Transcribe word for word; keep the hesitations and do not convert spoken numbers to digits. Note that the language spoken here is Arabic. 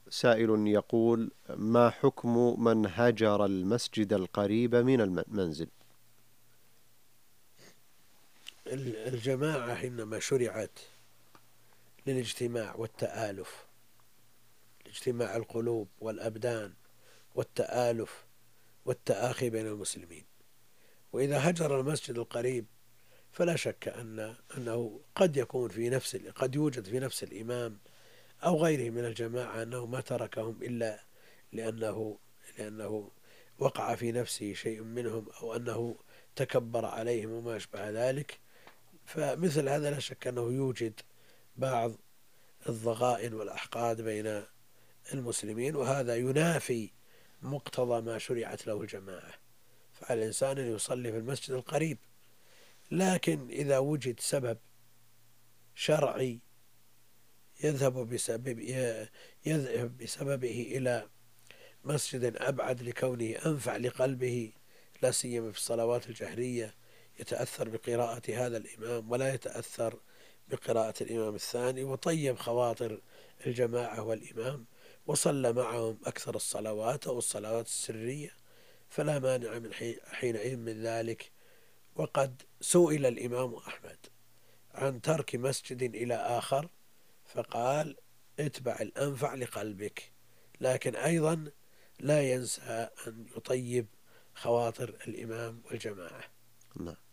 سائل يقول: ما حكم من هجر المسجد القريب من المنزل؟ الجماعة إنما شرعت للاجتماع والتآلف، اجتماع القلوب والأبدان والتآلف والتآخي بين المسلمين. وإذا هجر المسجد القريب فلا شك أن أنه قد يكون في نفس قد يوجد في نفس الإمام أو غيره من الجماعة أنه ما تركهم إلا لأنه لأنه وقع في نفسه شيء منهم، أو أنه تكبر عليهم وما أشبه ذلك. فمثل هذا لا شك أنه يوجد بعض الضغائن والأحقاد بين المسلمين، وهذا ينافي مقتضى ما شرعت له الجماعة. فعلى الإنسان أن يصلي في المسجد القريب، لكن إذا وجد سبب شرعي يذهب بسبب يذهب بسببه إلى مسجد أبعد لكونه أنفع لقلبه، لا سيما في الصلوات الجهرية، يتأثر بقراءة هذا الإمام ولا يتأثر بقراءة الإمام الثاني، وطيب خواطر الجماعة والإمام وصلى معهم أكثر الصلوات أو الصلوات السرية، فلا مانع من حينئذ من ذلك. وقد سئل الإمام أحمد عن ترك مسجد إلى آخر فقال: اتبع الأنفع لقلبك، لكن أيضا لا ينسى أن يطيب خواطر الإمام والجماعة. نعم.